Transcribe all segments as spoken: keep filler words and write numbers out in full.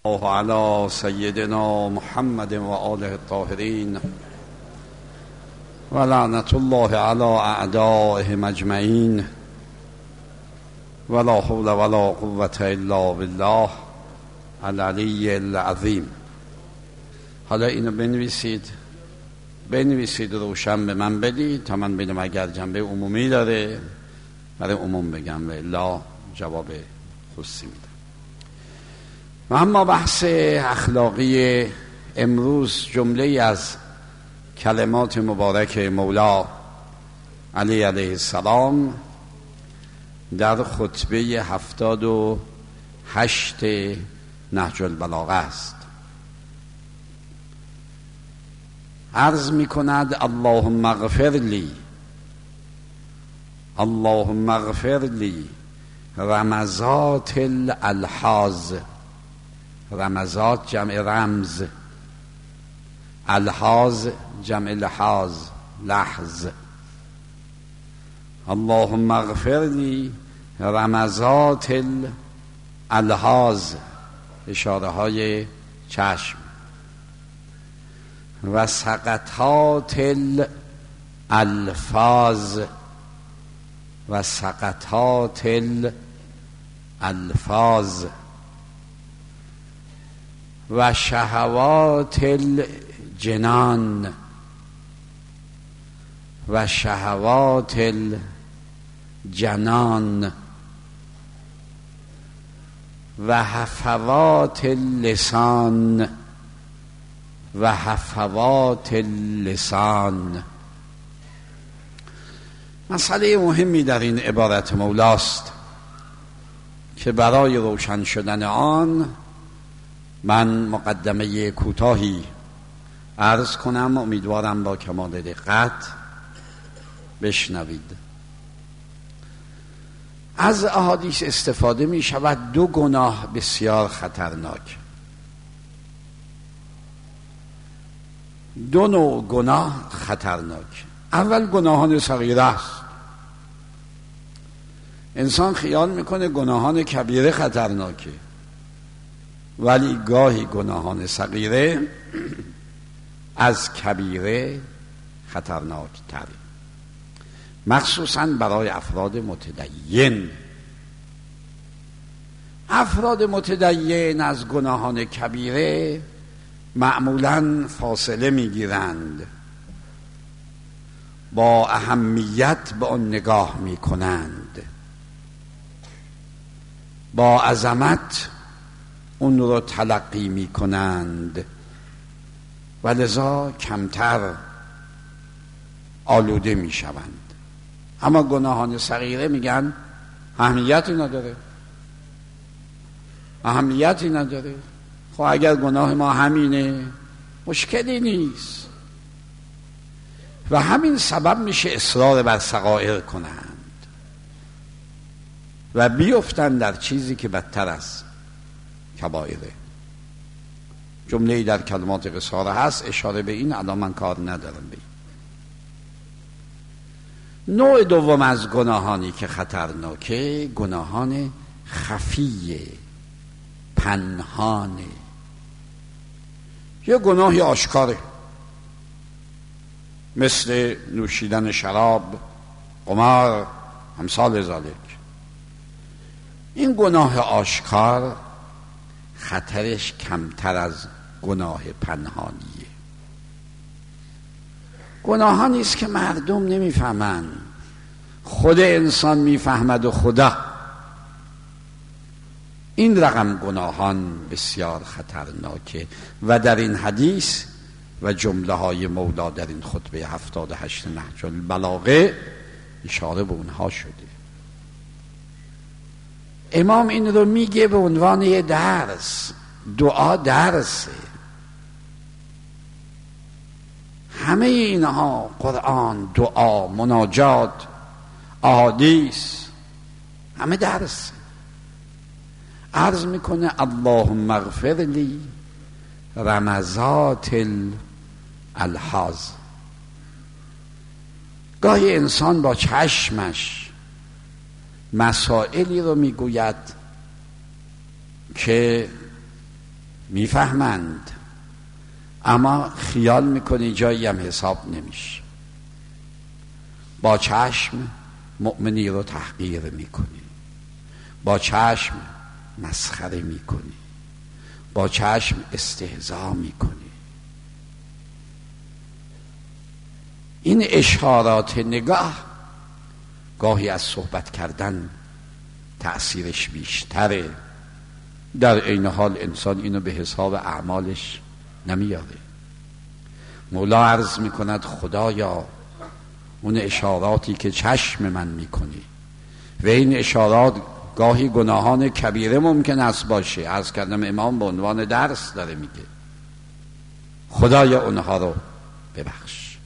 الله علی سیدنا محمد و آله الطاهرین و لعنت الله علی اعدائهم اجمعین ولا حول ولا قوة الا بالله العلی العظیم. حالا اینو بنویسید بنویسید روشن به من بدید تا من بدم اگر جنبه عمومی داره برای عموم بگم و الا جواب خصوصی میدم. و اما بحث اخلاقی امروز جمله از کلمات مبارک مولا علی علیه السلام در خطبه هفتاد و هشت نهج البلاغه است. عرض می کند اللهم اغفر لی اللهم اغفر لی رمزات الالحاظ. رمزات جمع رمز، الحاظ جمع لحاظ لحظ. اللهم اغفر لی رمزات الالحاظ، اشاره های چشم، و سقطات الالفاظ و سقطات الالفاظ و شهوات الجنان و شهوات الجنان و هفوات اللسان و هفوات اللسان. مسئله مهمی در این عبارت مولاست که برای روشن شدن آن من مقدمه کوتاهی عرض کنم، امیدوارم با کمال دقت بشنوید. از احادیث استفاده می شود دو گناه بسیار خطرناک، دو نوع گناه خطرناک. اول گناهان صغیره است. انسان خیال میکنه گناهان کبیره خطرناکه، ولی گاهی گناهان صغیره از کبیره خطرناک تر، مخصوصا برای افراد متدین. افراد متدین از گناهان کبیره معمولاً فاصله میگیرند، با اهمیت به آن نگاه میکنند، با عظمت اون رو تلقی می کنند و لذا کمتر آلوده می شوند. اما گناهان صغیره میگن اهمیتی نداره اهمیتی نداره خب اگر گناه ما همینه مشکلی نیست، و همین سبب میشه اصرار بر صغائر کنند و بیفتن در چیزی که بدتر است کبائره. جمله‌ای در کلمات قصاره هست اشاره به این، الان من کار ندارم به این. نوع دوم از گناهانی که خطرناکه گناهان خفیه، پنهانه. یه گناهی آشکاره مثل نوشیدن شراب، قمار، امثال ذالک. این گناه آشکار خطرش کمتر از گناه پنهانیه. گناهانی است که مردم نمیفهمند، خود انسان میفهمد و خدا. این رقم گناهان بسیار خطرناکه و در این حدیث و جمله های مولا در این خطبه هفتاد و هشت نهج البلاغه اشاره به اونها شده. امام این رو میگه به عنوان یه درس. دعا درسه. همه اینها، قرآن، دعا، مناجات، احادیث، همه درسه. عرض میکنه اللهم اغفر لی رمزات الالحاظ. گاهی انسان با چشمش مسائلی رو میگوید که میفهمند، اما خیال میکنی جایی هم حساب نمیشه. با چشم مؤمنی رو تحقیر میکنی، با چشم مسخره میکنی، با چشم استهزا میکنی. این اشارات نگاه گاهی از صحبت کردن تأثیرش بیشتره، در عین حال انسان اینو به حساب اعمالش نمیاره. مولا عرض میکند خدایا اون اشاراتی که چشم من میکنی و این اشارات گاهی گناهان کبیره ممکن است باشه، عرض کردم امام به عنوان درس داره میگه، خدایا اونها رو ببخش.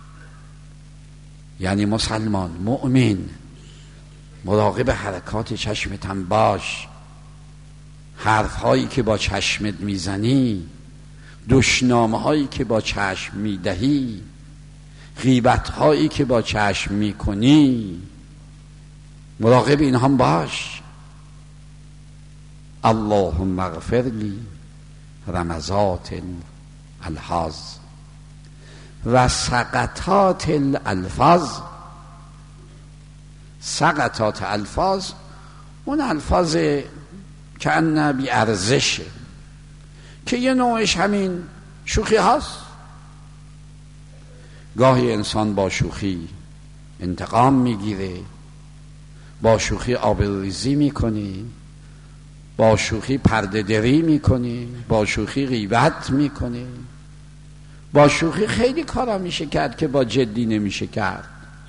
یعنی مسلمان مؤمن مراقب حرکات چشمت هم باش، حرف هایی که با چشمت میزنی، دشنامه هایی که با چشم میدهی، غیبت هایی که با چشم میکنی، مراقب این هم باش. اللهم اغفر لی رمزات الالفاظ و سقطات الالفاظ. سقطات الفاظ اون الفاظ که ان بی ارزشه، که یه نوعش همین شوخی هاست. گاهی انسان با شوخی انتقام میگیره، با شوخی آبروریزی میکنی، با شوخی پرده دری میکنی، با شوخی غیبت میکنی، با شوخی خیلی کارا میشه کرد که با جدی نمیشه کرد.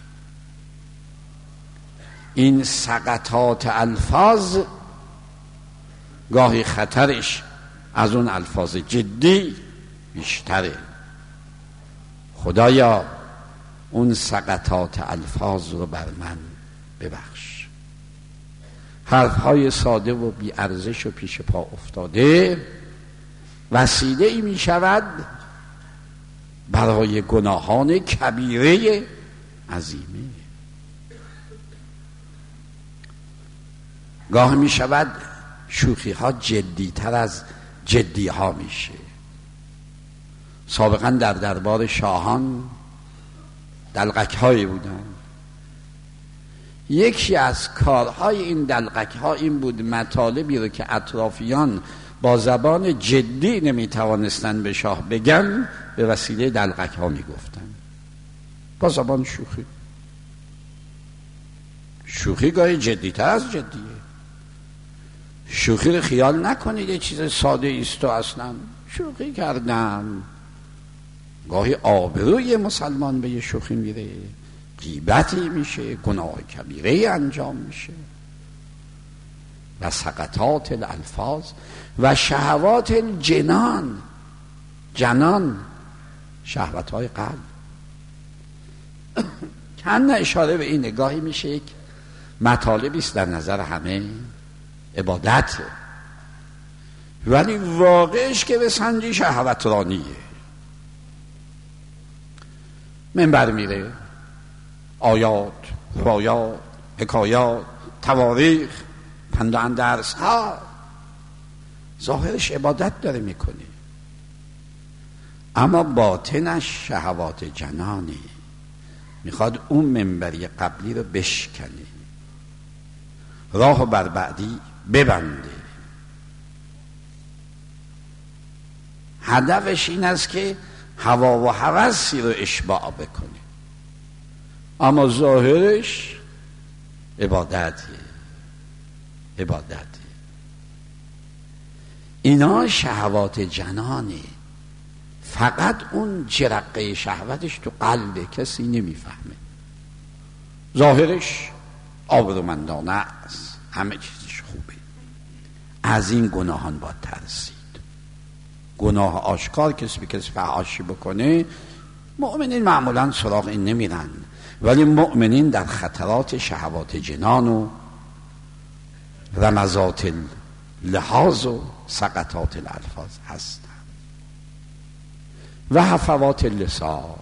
این سقطات الفاظ گاهی خطرش از اون الفاظ جدی بیشتره. خدایا اون سقطات الفاظ رو بر من ببخش. حرفهای ساده و بی ارزش و پیش پا افتاده وسیله ای می شود برای گناهان کبیره عظیمه. گاه می شود شوخی ها جدی تر از جدی ها میشه. سابقا در دربار شاهان دلقک هایی بودن. یکی از کارهای این دلقک ها این بود مطالبی رو که اطرافیان با زبان جدی نمیتوانستن به شاه بگن به وسیله دلقک ها میگفتن با زبان شوخی. شوخی گاهی جدی تر از جدیه. شوخی رو خیال نکنید یه چیز ساده است و اصلا شوخی کردم. گاهی آبروی مسلمان به یه شوخی میره، غیبتی میشه، گناه کبیره انجام میشه. و سقطات الالفاظ و شهوات الجنان. جنان شهوتهای قلب. کن اشاره به این نگاهی میشه یک مطالبی است در نظر همه عبادت، ولی واقعش که به سنجی شهوترانیه. منبر میره، آیات، روایات، حکایات، تواریخ، پند و اندرس ها، ظاهرش عبادت داره میکنه اما باطنش شهوات جنانی. میخواد اون منبری قبلی رو بشکنه، راه بر بعدی ببنده. هدفش این است که هوا و هوسی رو اشباع بکنه، اما ظاهرش عبادته. عبادته. اینا شهوات جنانه، فقط اون جرقه شهوتش تو قلبه، کسی نمیفهمه. ظاهرش آبرومندانه است، همه چیزش خوبه. از این گناهان باید ترسید. گناه آشکار کسی به کسی فحاشی بکنه، مؤمنین معمولا سراغ این نمیرن، ولی مؤمنین در خطرات شهوات جنان و رمزات اللحاظ و سقطات الالفاظ هستن. و هفوات اللسان،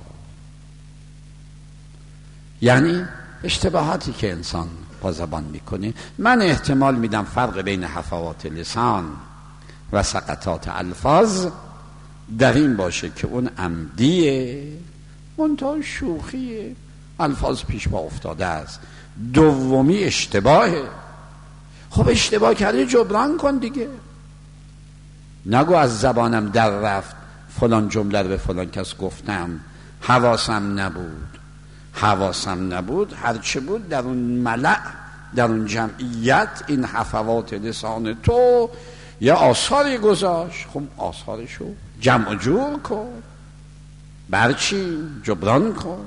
یعنی اشتباهاتی که انسان با زبان میکنه. من احتمال میدم فرق بین هفوات لسان و سقطات الفاظ در این باشه که اون عمدیه، منتها شوخیه، الفاظ پیش پا افتاده است. دومی اشتباهه. خب اشتباه کرده جبران کن دیگه، نگو از زبانم در رفت فلان جمله رو به فلان کس گفتم، حواسم نبود. حواسم نبود هرچه بود در اون ملأ، در اون جمعیت، این حفوات لسان تو یا آثاری گذاشت. خب آثارشو جمع جور کن، برچی جبران کن.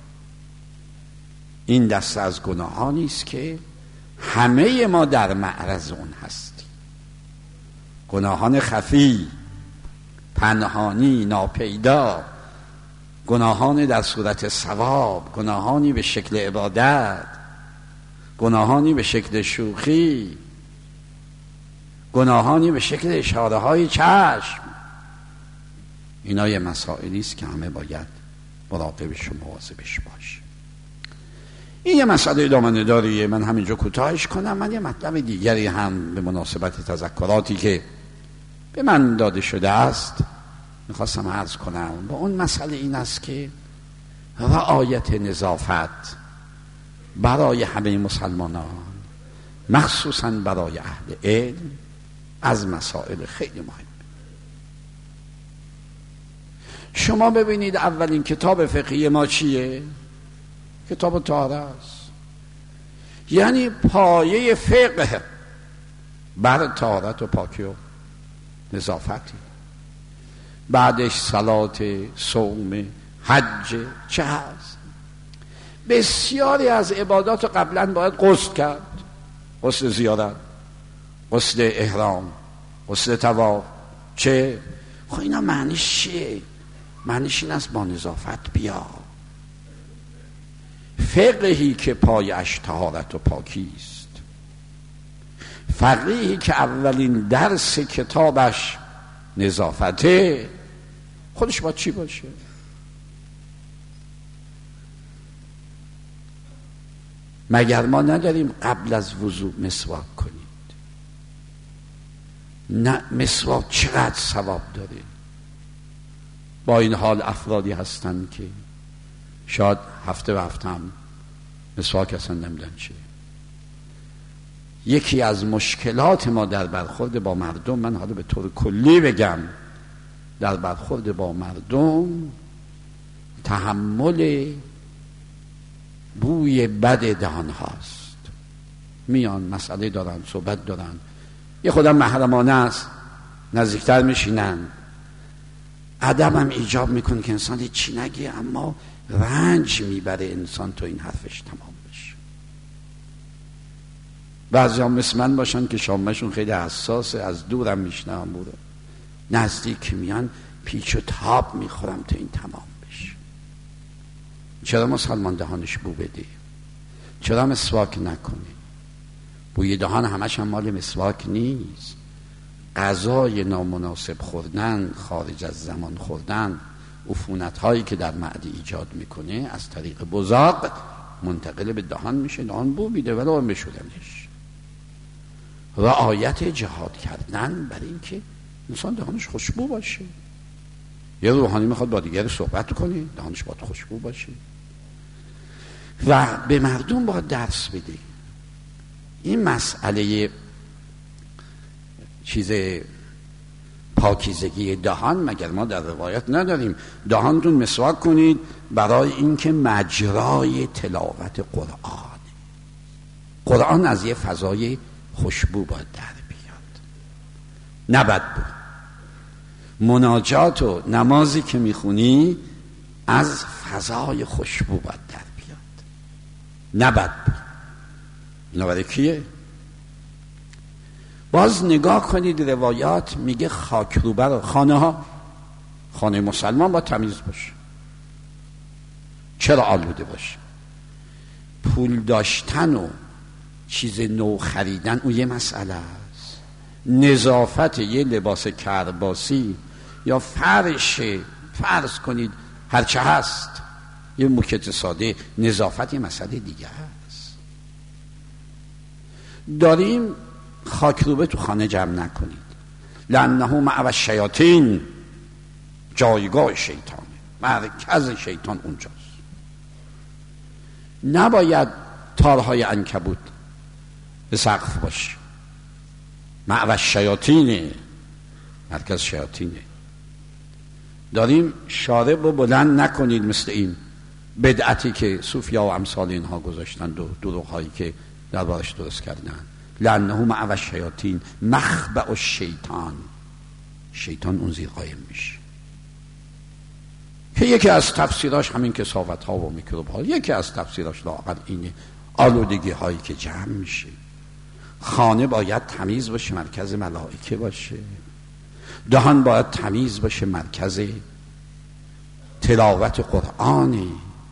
این دسته از گناهانی است که همه ما در معرض اون هستیم. گناهان خفی، پنهانی، ناپیدا، گناهانی در صورت ثواب، گناهانی به شکل عبادت، گناهانی به شکل شوخی، گناهانی به شکل اشاره های چشم. اینا یه مسائلی است که همه باید مراقبش و مواظبش باشیم. این یه مسئله دامنه داریه، من همینجا کوتاهش کنم. من یه مطلب دیگری هم به مناسبت تذکراتی که به من داده شده است میخواستم عرض کنم. با اون مسئله این است که رعایت نظافت برای همه مسلمانان، مخصوصا برای اهل علم، از مسائل خیلی مهمه. شما ببینید اولین کتاب فقهی ما چیه؟ کتاب طهارت است. یعنی پایه فقه بر طهارت و پاکی و نظافتی. بعدش صلات، صوم، حج چه هست. بسیاری از عبادات قبلا باید غسل کرد، غسل زیارت، غسل احرام، غسل طواف. چه؟ خب اینا معنیش چیه؟ معنیش این است با نظافت بیا. فقهی که پایش طهارت و پاکی است، فقیهی که اولین درس کتابش نظافته، خودش با چی باشه؟ مگر ما نداریم قبل از وضوء مسواک کنید؟ نه، مسواک چقدر ثواب داره. با این حال افرادی هستن که شاید هفته به هفته هم مسواک اصلا نمیدن چیه. یکی از مشکلات ما در برخورد با مردم، من حالا به طور کلی بگم، در برخورد با مردم تحمل بوی بد دهان هاست. میان مسئله دارن، صحبت دارن، یه خودم محرمانه است، نزدیکتر میشینن، ادب هم ایجاب میکنه که انسان چی نگه، اما رنج میبره انسان تو این حرفش تمام بشه. بعضی هم مثل من باشن که شامشون خیلی حساسه، از دورم میشنم بوده، نزدیک میان پیچ و تاب میخورم تا این تمام بشه. چرا مسلمان دهانش بو بده؟ چرا مسواک نکنه؟ بوی دهان همش هم مال مسواک نیست. غذای نامناسب خوردن، خارج از زمان خوردن، عفونت هایی که در معده ایجاد میکنه از طریق بزاق منتقل به دهان میشه، دهان بو میده ولی هم بشودنش. رعایت جهاد کردن برای اینکه انسان دهانش خوشبو باشه. یه روحانی میخواد با دیگر صحبت کنه، دهانش باید خوشبو باشه و به مردم باید درس بده. این مسئله چیز پاکیزگی دهان مگر ما در روایت نداریم دهانتون مسواک کنید برای اینکه مجرای تلاوت قرآن، قرآن از یه فضای خوشبو باید در بیاد، نه بدبو. مناجات و نمازی که میخونی از فضای خوشبو باید در بیاد، نه بدبو. اینا برای کیه؟ باز نگاه کنید روایات میگه خاکروبر خانه ها، خانه مسلمان با تمیز باشه. چرا آلوده باشه؟ پول داشتن و چیز نو خریدن اون یه مسئله است. نظافت یه لباس کرباسی یا فرش، فرض کنید هرچه هست یه موکت ساده، نظافت یه مسئله دیگه هست. داریم خاکروبه تو خانه جمع نکنید. لانه مأوی الشیاطین، جایگاه شیطانه، مرکز شیطان اونجاست. نباید تارهای عنکبوت به سقف باشه، مأوی الشیاطینه، مرکز شیاطینه. داریم شارب رو بلند نکنید مثل این بدعتی که صوفیا و امثال اینها گذاشتند و دروغ‌هایی که دربارش درست کردن. لانه مأوی الشیاطین، مخبأ الشیطان، شیطان اون زیر قایم میشه. که یکی از تفسیراش همین کثافت ها و میکروب ها، یکی از تفسیراش لااقل اینه، آلودگی هایی که جمع میشه. خانه باید تمیز باشه، مرکز ملائکه باشه. دهان باید تمیز باشه، مرکز تلاوت قرآنی.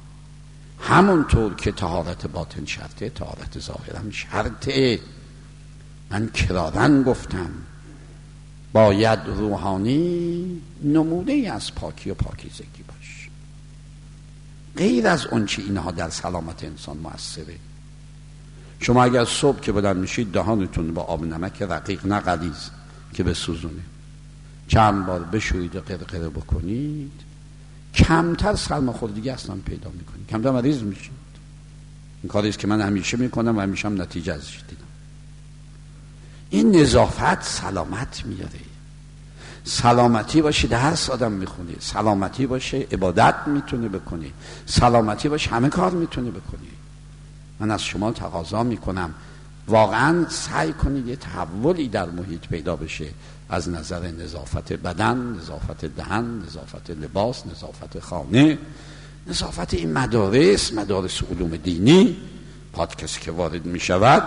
همونطور که طهارت باطن شرطه، طهارت ظاهر هم شرطه. من کرارن گفتم باید روحانی نمونه از پاکی و پاکیزگی باشه. غیر از اون چی اینها در سلامت انسان مؤثره. شما اگر صبح که بلند میشید دهانتون با آب نمک رقیق نه غلیظ که بسوزونه چند بار بشویید و قرقره بکنید، کمتر سرماخوردگی اصلا پیدا میکنید، کمتر مریض میشید. این کاریست که من همیشه میکنم و همیشه هم نتیجه ازش دیدم. این نظافت سلامت میاره. سلامتی باشه درس آدم میخونه، سلامتی باشه عبادت میتونه بکنه، سلامتی باشه همه کار میتونه بکنه. من از شما تقاضا میکنم واقعا سعی کنید یه تحولی در محیط پیدا بشه، از نظر نظافت بدن، نظافت دهن، نظافت لباس، نظافت خانه، نظافت این مدارس، مدارس علوم دینی. پادکست که وارد میشود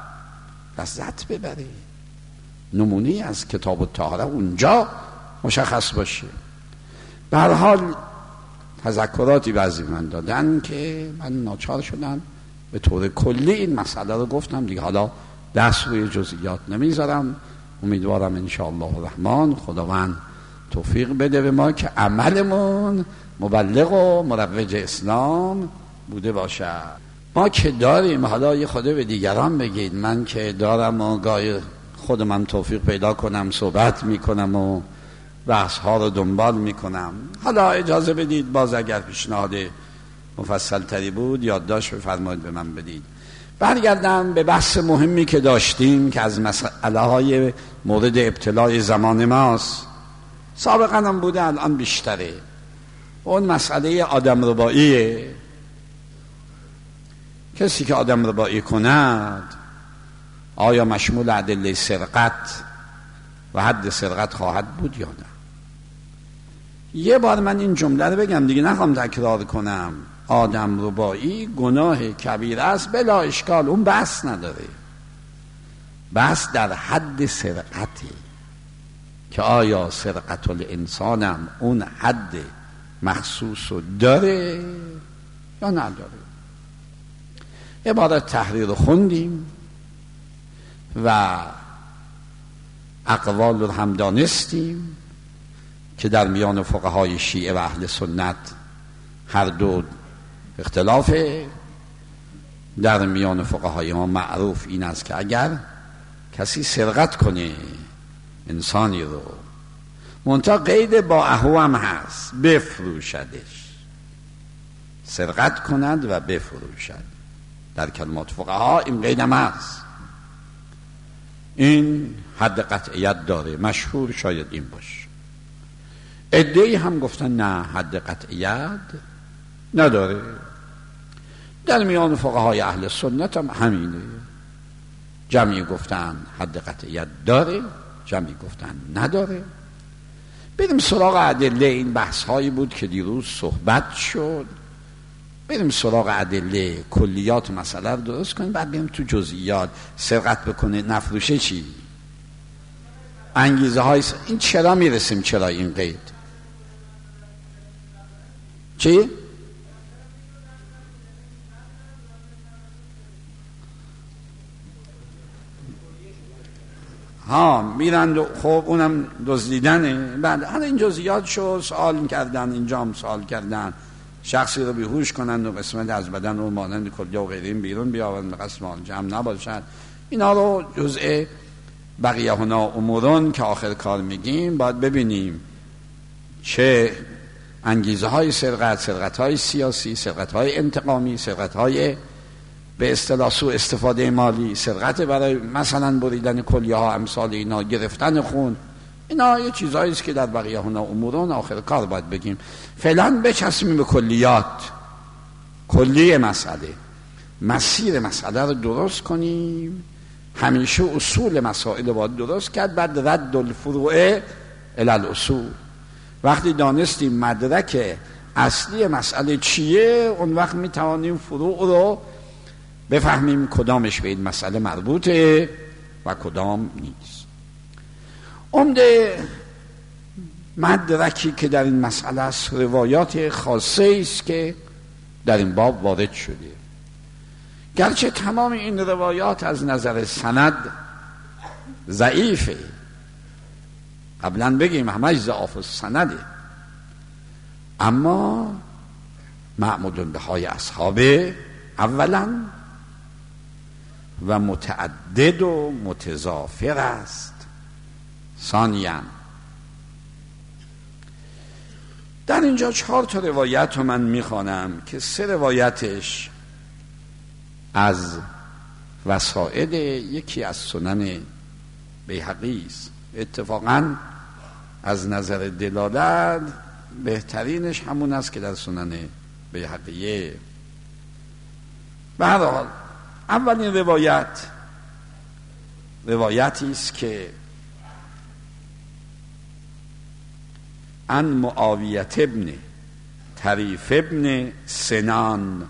لذت ببره، نمونه از کتاب الطهاره اونجا مشخص باشه. به هر حال تذکراتی بعضی من دادن که من ناچار شدم به طور کلی این مسئله رو گفتم دیگه. حالا دست روی جزئیات نمیذارم. امیدوارم انشاءالله الرحمن خداوند توفیق بده به ما که عملمون مبلغ و مروج اسلام بوده باشه. ما که داریم، حالا یه خود به دیگران بگید، من که دارم و گاهی خودم توفیق پیدا کنم صحبت میکنم و بحث ها رو دنبال میکنم. حالا اجازه بدید باز اگر پیشنهاد مفصل تری بود یادداشت بفرمایید به من بدید. برگردم به بحث مهمی که داشتیم که از مسئله های مورد ابتلای زمان ماست. سابقا هم بوده، الان بیشتره. اون مسئله آدم رباییه. کسی که آدم ربایی کند آیا مشمول ادله سرقت و حد سرقت خواهد بود یا نه؟ یه بار من این جمله رو بگم دیگه نخوام تکرار کنم. آدم ربایی گناه کبیر است بلا اشکال، اون بحث نداره. بحث در حد سرقتی که آیا سرقت الانسانم اون حد مخصوص رو داره یا نداره. عبارت تحریر رو خوندیم و اقوال رو هم دانستیم که در میان فقهای شیعه و اهل سنت هر دو اختلافه. در میان فقهای ما معروف این است که اگر کسی سرقت کنه انسانی رو، منتها قید با اهو هم هست، بفروشدش، سرقت کند و بفروشد. در کلمات فقها این قید هم هست. این حد قطعیت داره، مشهور شاید این باشه. عده‌ای هم گفتن نه حد قطعیت نداره. در میان فقهای اهل سنت هم همینه. جمعی گفتن حد قطعیت داره، جمعی گفتن نداره. بریم سراغ ادله. این بحث هایی بود که دیروز صحبت شد. بریم سراغ ادله، کلیات مسئله رو درست کنیم، بعد بریم تو جزئیات. سرقت بکنه نفروشه چی؟ انگیزه های س... این چرا میرسیم؟ چرا این قید؟ چی؟ ها میرند و خب اونم دزدیدنه. بعد حالا این جزئیات شو سوال کردن، اینجا هم سوال کردن شخصی رو بیهوش کنند و قسمت از بدن رو مانند کلیه و غیره بیرون بیاورند، قسم جمع نباشد. اینا رو جزء بقیه هنا امورون که آخر کار میگیم، باید ببینیم چه انگیزه های سرقت، سرقت های سیاسی، سرقت های انتقامی، سرقت های به اصطلاح سوء استفاده مالی، سرقت برای مثلا بریدن کلیه ها، امثال اینا، گرفتن خون، اینا یه چیزایی است که در بقیه هنا امورون آخر کار باید بگیم. فعلا بچسبیم به کلیات، کلیه مسئله، مسیر مسئله رو درست کنیم. همیشه اصول مسائل باید درست کرد، بعد رد الفروع الی الاصول. وقتی دانستیم مدرک اصلی مسئله چیه، اون وقت میتوانیم فروع رو بفهمیم کدامش به این مسئله مربوطه و کدام نیست. عمده مدرکی که در این مسئله است روایات خاصه است که در این باب وارد شده، گرچه تمام این روایات از نظر سند ضعیفه، قبلا بگیم همش ضعف السنده، اما معمول به های اصحاب اولا و متعدد و متضافر است. ثانیاً در اینجا چهار تا روایت رو من میخوانم که سه روایتش از وسائل یکی از سنن بیهقی است. اتفاقاً از نظر دلالت بهترینش همون است که در سنن بیهقیه. به هر حال اولین روایت روایتی است که عن معاویه ابن طریف ابن سنان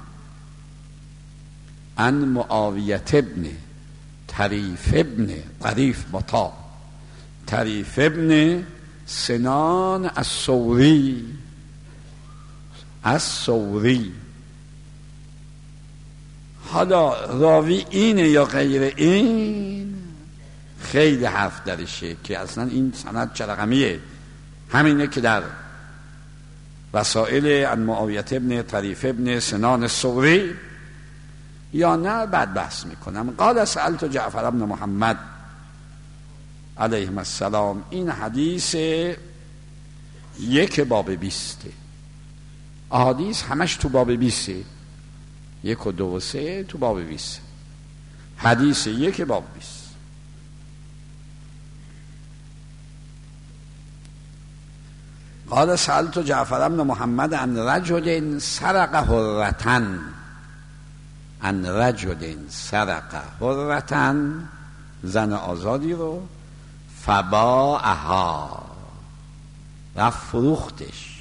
عن معاویه ابن طریف ابن طریف مطا طریف ابن سنان الثوری الثوری. حالا راوی اینه یا غیر این، خیلی حرف درشه که اصلا این سند چه رقمیه. همینه که در وسائل عن معاویه ابن طریف ابن سنان الثوری یا نه، بعد بحث میکنم. قال سألت جعفر ابن محمد علیه السلام. این حدیث یک باب بیسته، احادیث همش تو باب بیسته، یک و دو و سه تو باب بیسته، حدیث یک باب بیست. قال سألت جعفر ابن محمد عن رجل سرق حرتن عن رجل سرق حرتن، زن آزادی رو، فباعها، رفت فروختش.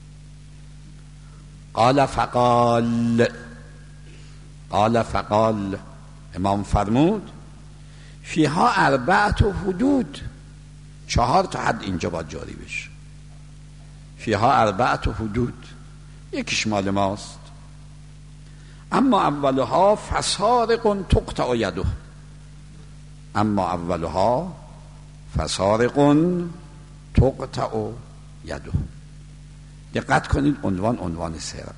قال فقال قال فقال امام فرمود فیها اربعت و حدود، چهار تا حد اینجا باید جاری بشه. فیها اربعت و حدود، یکیش مال ماست. اما اولها فسارق تقطع یده، اما اولها فسارق تقطع یده. دقت کنید، عنوان عنوان سرقت،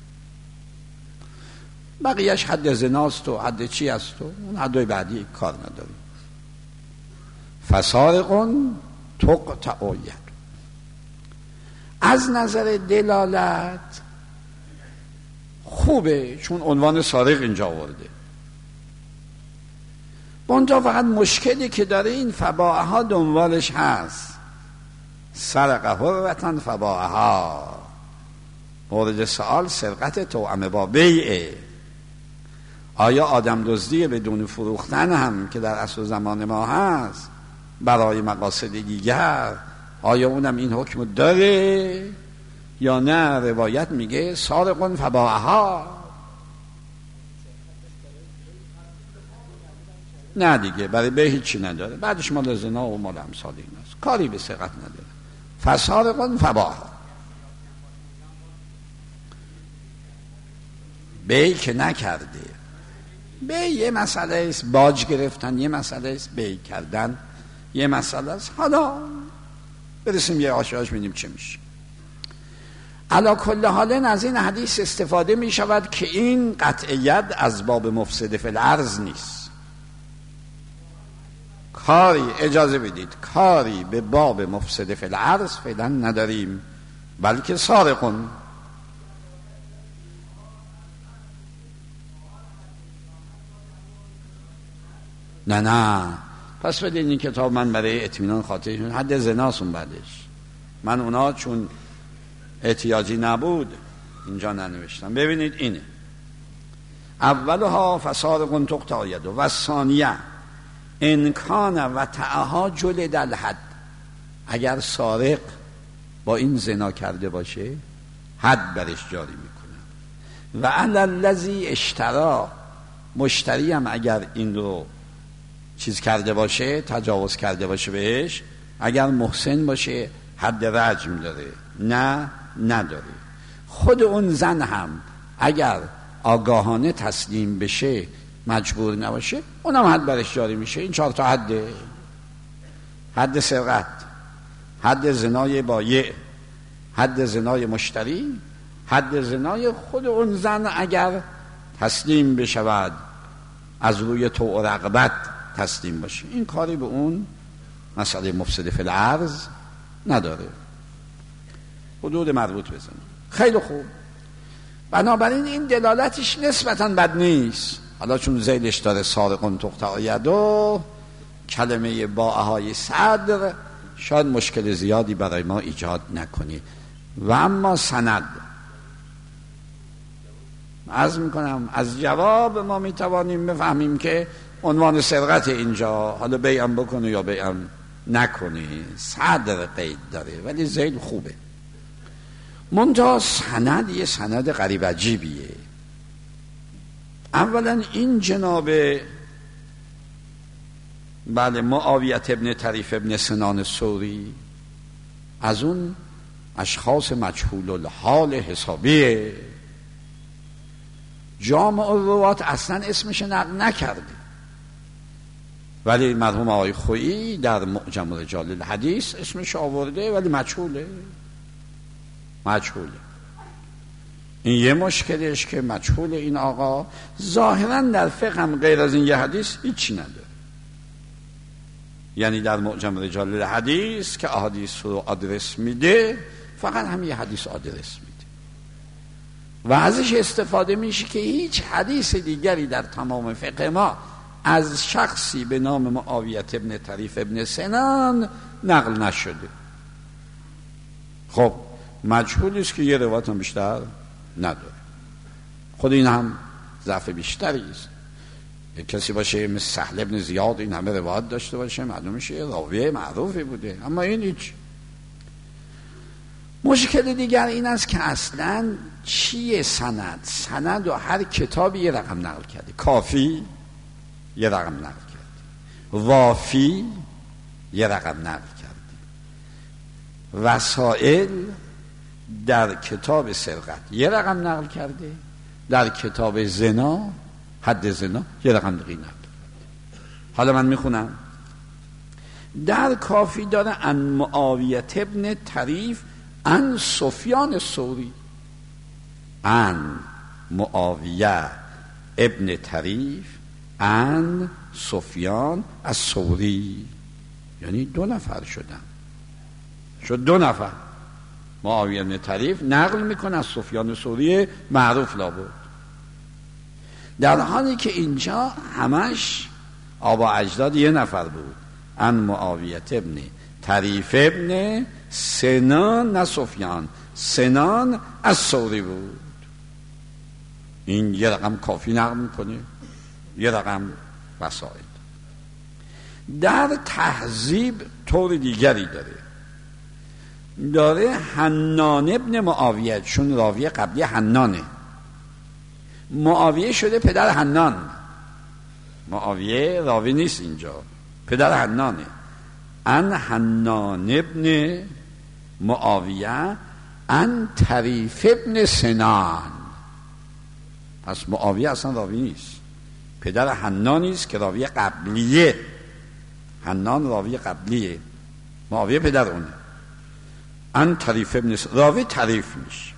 بقیهش حد زناست و حد چی است و اون حدای بعدی کار نداریم. فسارق تقطع ید. از نظر دلالت خوبه، چون عنوان سارق اینجا آورده. اونجا فقط مشکلی که داره این فباعها دنبالش هست. سرق حرتن فباعها، مورد سوال سرقت توأم با بیعه. آیا آدم دزدی بدون فروختن هم که در عصر زمان ما هست برای مقاصد دیگر، آیا اونم این حکم داره یا نه؟ روایت میگه سارق فباعها. نه دیگه، برای به هیچی نداره، بعدش مال زنا و مال امثال ایناست، کاری به سرقت نداره. فسارق فباعها، بی که نکرده. بی یه مسئله است، باج گرفتن یه مسئله است، بی کردن یه مسئله است. حالا برسیم یه آشاش ببینیم چه میشه. علا کل حال از این حدیث استفاده می شود که این قطع ید از باب مفسد فی الارض نیست. کاری اجازه بدید کاری به باب مفسد فی الارض فعلا نداریم، بلکه سارقون. نه نه پس بدین این کتاب من برای اطمینان خاطرشون حد زناسون بعدش، من اونا چون احتیاجی نبود اینجا ننوشتم. ببینید اینه اولها فسارقون تقطع یده و ثانیه انکان و تعها جلد الحد، اگر سارق با این زنا کرده باشه حد برش جاری میکنه. و علی الذی اشترا، مشتری هم اگر این رو چیز کرده باشه، تجاوز کرده باشه بهش، اگر محسن باشه حد رجم داره، نه نداره. خود اون زن هم اگر آگاهانه تسلیم بشه مجبور نباشه اونم حد برش جاری میشه. این چهار تا حده: حد سرقت، حد زنای بایع، حد زنای مشتری، حد زنای خود اون زن اگر تسلیم بشود، از روی طوع و رغبت تسلیم باشه. این کاری به اون مسئله مفسد فی الارض نداره. حدود مربوط بزنه. خیلی خوب، بنابراین این دلالتش نسبتاً بد نیست. حالا چون زیدش داره سارقون تقطع یده، کلمه باهای صدر شاید مشکل زیادی برای ما ایجاد نکنی. و اما سند، عرض میکنم از جواب ما میتوانیم بفهمیم که عنوان سرقت اینجا، حالا بیعم بکنه یا بیعم نکنه، صدر قید داره، ولی زید خوبه. منتها سند یه سند غریب عجیبیه. اولا این جناب بله معاویت ابن طریف ابن سنان ثوری از اون اشخاص مجهول الحال حسابیه. جامع الروات اصلا اسمش نقل نکرده، ولی مرحوم آقای خویی در معجم رجال الحدیث اسمش آورده، ولی مجهوله. مجهوله. این یه مشکلش که مجهول این آقا ظاهرا در فقه هم غیر از این یه حدیث هیچی نداره. یعنی در معجم رجال الحدیث که احادیث رو آدرس میده فقط هم یه حدیث آدرس میده و ازش استفاده میشه که هیچ حدیث دیگری در تمام فقه ما از شخصی به نام معاویت ابن طریف ابن سنان نقل نشده. خب مجهولی است که یه روایت هم بیشتر نداره. خود این هم ضعف بیشتری است. یک کسی باشه مثل سهل ابن زیاد این همه روایت داشته باشه معلوم میشه راوی معروفی بوده، اما این هیچ. مشکل دیگر این است که اصلا چیه سند؟ سند و هر کتابی یه رقم نقل کرده. کافی یه رقم نقل کرده، وافی یه رقم نقل کرده، وسائل در کتاب سرقت یه رقم نقل کرده، در کتاب زنا حد زنا یه رقم دیگه نقل کرده. حالا من میخونم. در کافی داره ان معاویت ابن طریف ان سفیان ثوری، ان معاویه ابن طریف ان سفیان از ثوری، یعنی دو نفر شدن، شد دو نفر. معاویه ابن طریف نقل میکنه از سفیان ثوری معروف لابد، در حالی که اینجا همش آبا اجداد یه نفر بود. ان معاویت ابن طریف ابن سنان نه سفیان، سنان از ثوری بود. این یه رقم کافی نقل میکنه، یه رقم وسائل. در تهذیب طور دیگری داره، داره حنان ابن معاویه، چون راوی قبلی حنانه، معاویه شده پدر حنان. معاویه راوی نیست اینجا، پدر حنانه. ان حنان ابن معاویه ان طریف ابن سنان. پس معاویه اصلا راوی نیست، پدر حنانی است که راوی قبلیه. حنان راوی قبلیه، معاویه پدر اونه. ان طریف ابن سنان راوی طریف میشه.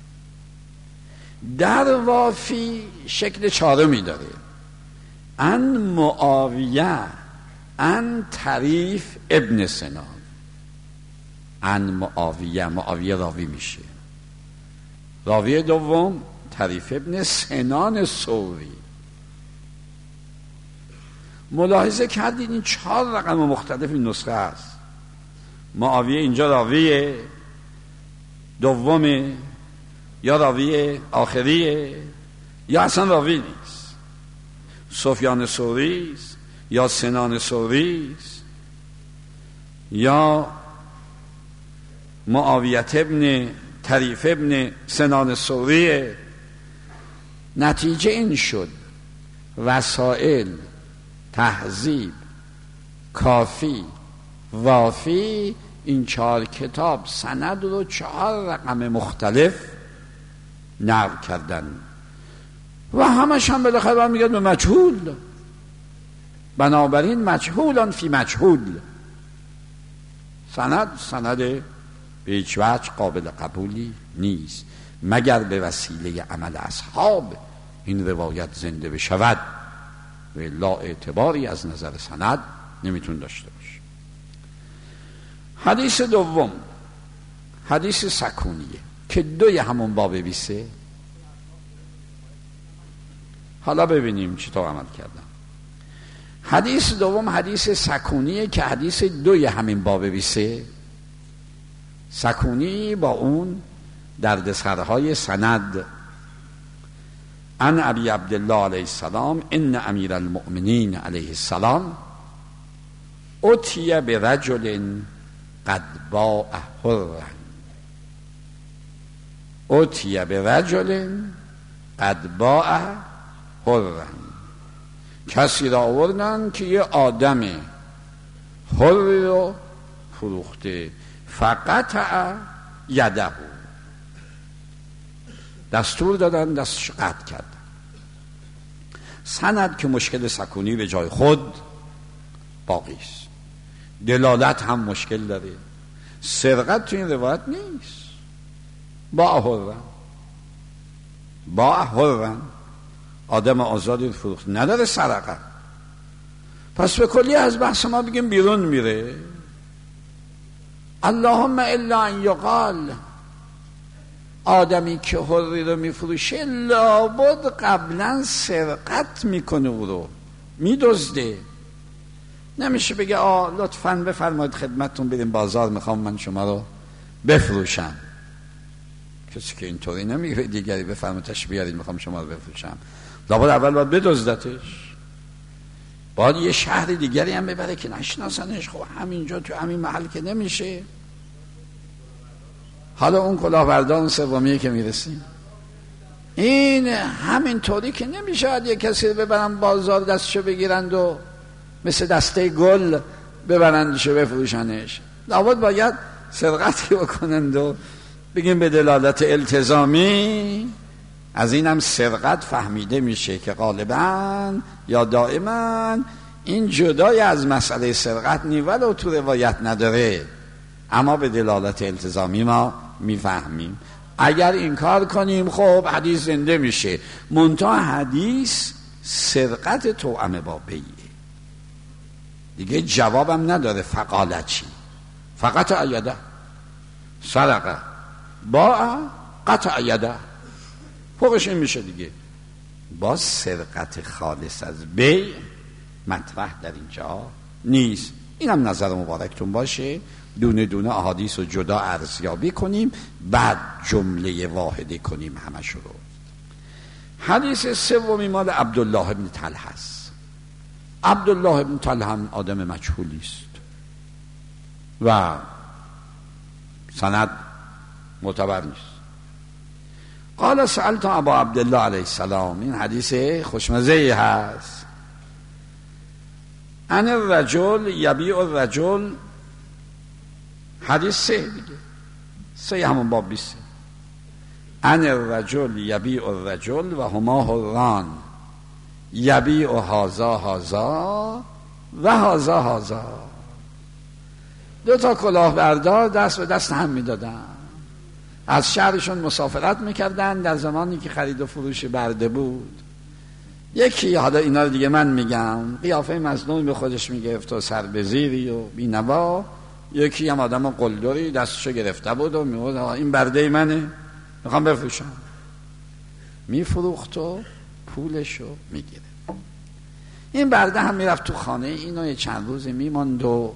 در وافی شکل چهارمی داره. ان معاویه ان طریف ابن سنان، ان معاویه، معاویه راوی میشه. راوی دوم طریف ابن سنان ثوری. ملاحظه کردید این چهار رقم مختلف این نسخه است. معاویه اینجا راویه دومه، یا راوی آخریه، یا اصلا راوی نیست. سفیان ثوری است، یا سنان ثوری است، یا معاویه ابن طریف ابن سنان ثوریه. نتیجه این شد وسائل، تهذیب، کافی، وافی، این چهار کتاب سند رو چهار رقم مختلف نقل کردن و همش هم بالاخره برمی میگن به مجهول. بنابراین مجهولان فی مجهول، سند سند به هیچ وجه قابل قبولی نیست مگر به وسیله عمل اصحاب این روایت زنده بشود و لا اعتباری از نظر سند نمیتون داشته باشه. حدیث دوم حدیث سکونیه که دوی همون باب بیسه. حالا ببینیم چطور عمل کردم. حدیث دوم حدیث سکونیه که حدیث دوی همین باب بیسه. سکونی با اون دردسرهای سند. ان ابی عبدالله علیه السلام ان امیر المؤمنین علیه السلام اتیه به رجل قد باع حرا، اتیه به رجل قد باع حرا، کسی را آوردن که یه آدم حری رو فروخته. فقطع یده، دستور دادن دستش قطع کردن. سند که مشکل سکونی به جای خود باقی است، دلالت هم مشکل داره. سرقت تو این روایت نیست. باع حرا، باع حرا، آدم آزادی فروخت، نداره سرقه. پس به کلی از بحث ما بگیم بیرون میره. اللهم الا ان یقال آدمی که حری رو میفروشه لابد قبلا سرقت میکنه، او رو میدزده. نمیشه بگه آه لطفاً بفرمایید خدمتتون بریم بازار، میخوام من شما رو بفروشم. کسی که اینطوری نمیگه دیگری بفرمایید تشریف بیارید میخوام شما رو بفروشم. لابد اول باید بدزدتش، باید یه شهر دیگری هم ببره که نشناسنش. خب همینجا تو همین محل که نمیشه. حالا اون کلاهبردار اون سومیه که میرسیم، این همین طوری که نمیشه یه کسی رو ببرن بازار دستشو بگیرند و مثل دسته گل ببرندشو بفروشنش. لابد باید سرقتی بکنند و بگیم به دلالت التزامی. از اینم سرقت فهمیده میشه که غالبا یا دائما این جدای از مسئله سرقت نیول و تو روایت نداره، اما به دلالت التزامی ما میفهمیم. اگر این کار کنیم خب حدیث زنده میشه. منتها حدیث سرقت توأم با بیعه دیگه جوابم نداره. فقالت چی؟ فقط ایده سرقه با قطع یده، فوقش این میشه دیگه. با سرقت خالص از بیع مطرح در اینجا نیست. اینم نظر مبارکتون باشه. دونه دونه احادیث رو جدا ارزیابی کنیم، بعد جمله واحده کنیم همش رو. حدیث سومی مال عبدالله ابن طلحه است. عبدالله ابن طلحه هم آدم مجهولی است و سند معتبر نیست. قال سألت ابا عبدالله علیه السلام، این حدیث خوشمزه هست. ان الرجل یبیع الرجل، حدیث سه دیگه، سه همون باب بیسته. ان الرجل یبیع الرجل و هما حران، یبیع هازا هازا و هازا هازا. دو تا کلاهبردار دست به دست هم میدادن، از شهرشون مسافرت میکردن در زمانی که خرید و فروش برده بود. یکی، حالا اینا رو دیگه من میگم، قیافه مظلوم به خودش میگرفت و سر به زیری و بی‌نوا. یکی هم آدم قلدری دستشو گرفته بود و میگفت این برده منه میخوام بفروشم. میفروخت و پولشو میگیره. این برده هم میرفت تو خانه اینو یه چند روز میماند و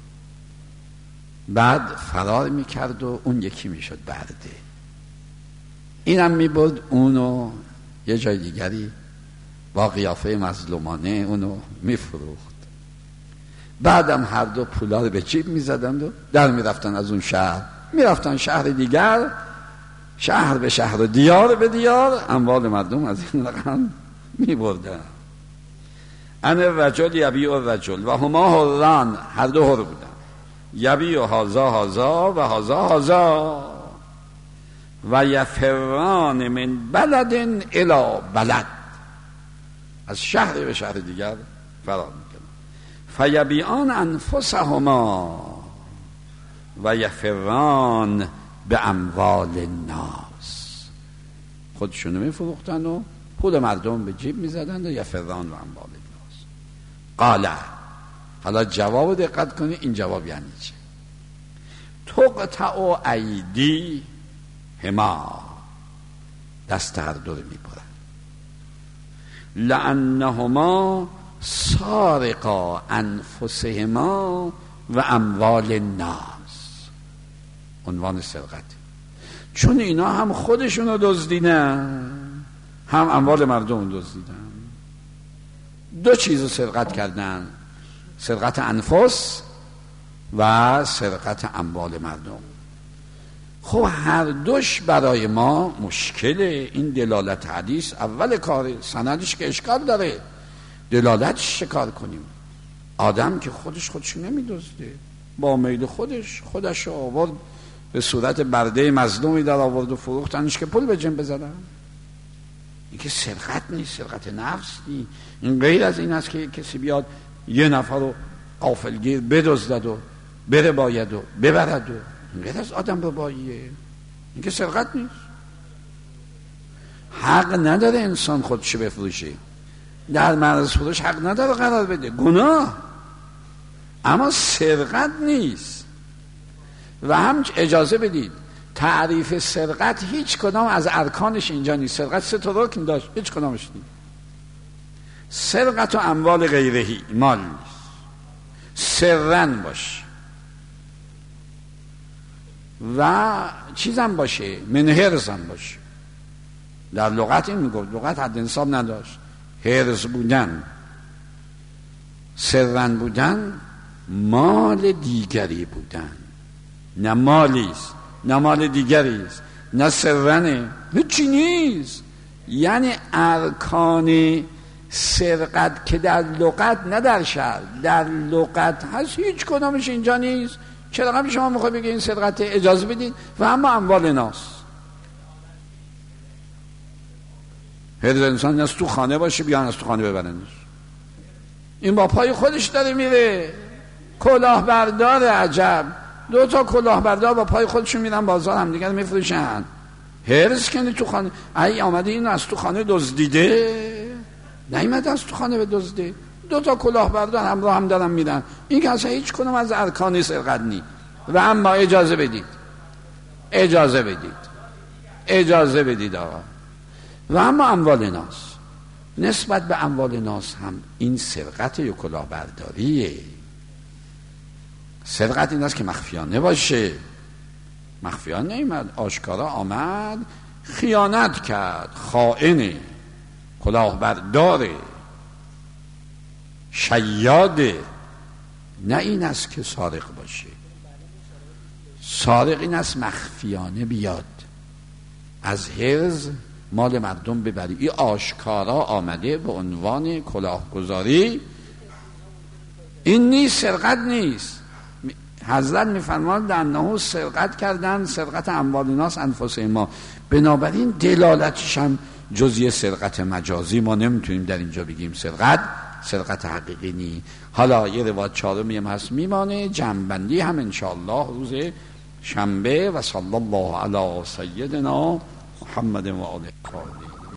بعد فرار میکرد و اون یکی میشد برده. اینم میبرد اونو یه جای دیگری با قیافه مظلومانه اونو میفروخت. بعدم هر دو پولا رو به جیب میزدند و در میرفتن از اون شهر، میرفتن شهر دیگر، شهر به شهر و دیار به دیار، اموال مردم از این رقم میبردن. ان الرجل یبیع الرجل و هما حران، هر دو حر بودن، یبیع هازا هازا و هازا هازا و یفران من بلد الی بلد، از شهر به شهر دیگر فرار میکنن. فیبیعان انفسهما و یفران به اموال الناس، خودشونو میفروختن و پول مردم به جیب میزدن و یفران و اموال الناس. قال، حالا جواب دقت کنی، این جواب یعنی چه؟ تقطع ایدی هما، دست هر دو رو میبرن. لانهما سارقا انفسهما و اموال الناس، عنوان سرقت، چون اینا هم خودشون رو دزدیدن هم اموال مردم دزدیدن. دو چیز رو سرقت کردن، سرقت انفس و سرقت اموال مردم. خب هر دوش برای ما مشکله. این دلالت حدیث اول کار، سندش که اشکال داره، دلالتش چه کار کنیم؟ آدم که خودش خودش نمیدزده، با میل خودش خودش آورد به صورت برده مظلومی در آورد و فروختنش که پول به جنب بزنن. این که سرقت نیست، سرقت نفس نیست. این غیر از این است که کسی بیاد یه نفر رو غافلگیر بدزدد و بره باید و ببرد و این غیر از آدم رباییه. این که سرقت نیست. حق نداره انسان خودش بفروشه، در معرض فروش حق نداره قرار بده، گناه. اما سرقت نیست. و هم اجازه بدید تعریف سرقت هیچ کدام از ارکانش اینجا نیست. سرقت سه تا رکن داشت، هیچ کدامش نیست. سرقت و اموال غیرهی، مال نیست، سرن باشه و چیزم باشه، من هرزم باشه. در لغت این میگفت، لغت حد انصاب نداشت. هرز بودن، سرن بودن، مال دیگری بودن، نه مالیست نه مال دیگریست نه سرنه، هیچی نیست. یعنی ارکان سرقت که در لغت نه در شرع، در لغت هست، هیچ کدامش اینجا نیست. چرا هم شما میخوای بگید این سرقت؟ اجازه بدید. و اما اموال ناس، هر انسان از تو خانه باشه بیان از تو خانه ببرنش، این با پای خودش داره میره. کلاهبردار، عجب، دو تا کلاهبردار با پای خودشون میرن بازار هم دیگر میفروشن. هرس کنی تو خانه. ای آمده این از تو خانه دزدیده، نیامده از تو خانه به دزده. دو تا کلاهبردار همراه هم دارن میرن. این که اصلا هیچ کنم از ارکان سرقت نی. و اما اجازه بدید، اجازه بدید اجازه بدید آقا. و اما اموال ناس، نسبت به اموال ناس هم این سرقت یا کلاهبرداریه. سرقت این است که مخفیانه باشه. مخفیانه نیامد، آشکارا آمد، خیانت کرد، خائنه، کلاهبرداره، شیاده. نه این است که سارق باشه. سارق این است مخفیانه بیاد از حرز مال مردم ببری. این آشکارا آمده به عنوان کلاهگذاری. این نیست، سرقت نیست. حضرت میفرماند انه سرقت کردن، سرقت اموال الناس انفسهما. بنابراین دلالتش هم جزئی سرقت مجازی، ما نمیتونیم در اینجا بگیم سرقت سرقت حقیقی نی. حالا یه روایت چهارمی هم هست میمانه، جمع‌بندی هم انشاءالله روز شنبه. و صلی الله علی سیدنا محمد و آله.